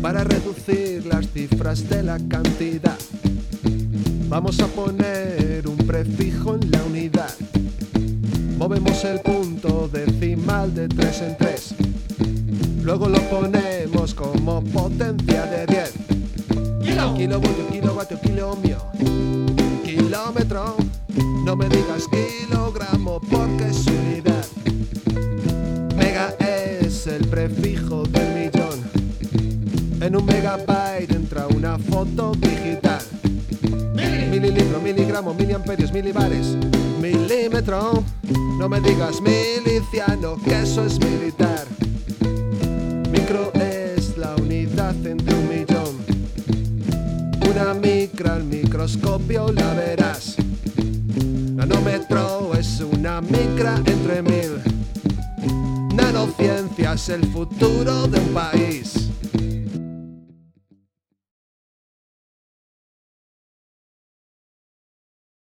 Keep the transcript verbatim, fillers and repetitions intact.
Para reducir las cifras de la cantidad, vamos a poner un prefijo en la unidad. Movemos el punto decimal de tres en tres. Luego lo ponemos como potencia de diez. Kilo, kilovoltio, kilovatio, kilomio, kilómetro. No me digas kilogramo porque es unidad. Mega es el prefijo del millón. En un megabyte entra una foto digital. Mililitro, miligramo, miliamperios, milibares, milímetro. No me digas miliciano, que eso es militar. Micro es la unidad entre un millón. Una micra al microscopio la verás. Nanómetro es una micra entre mil. Nanociencia es el futuro de un país.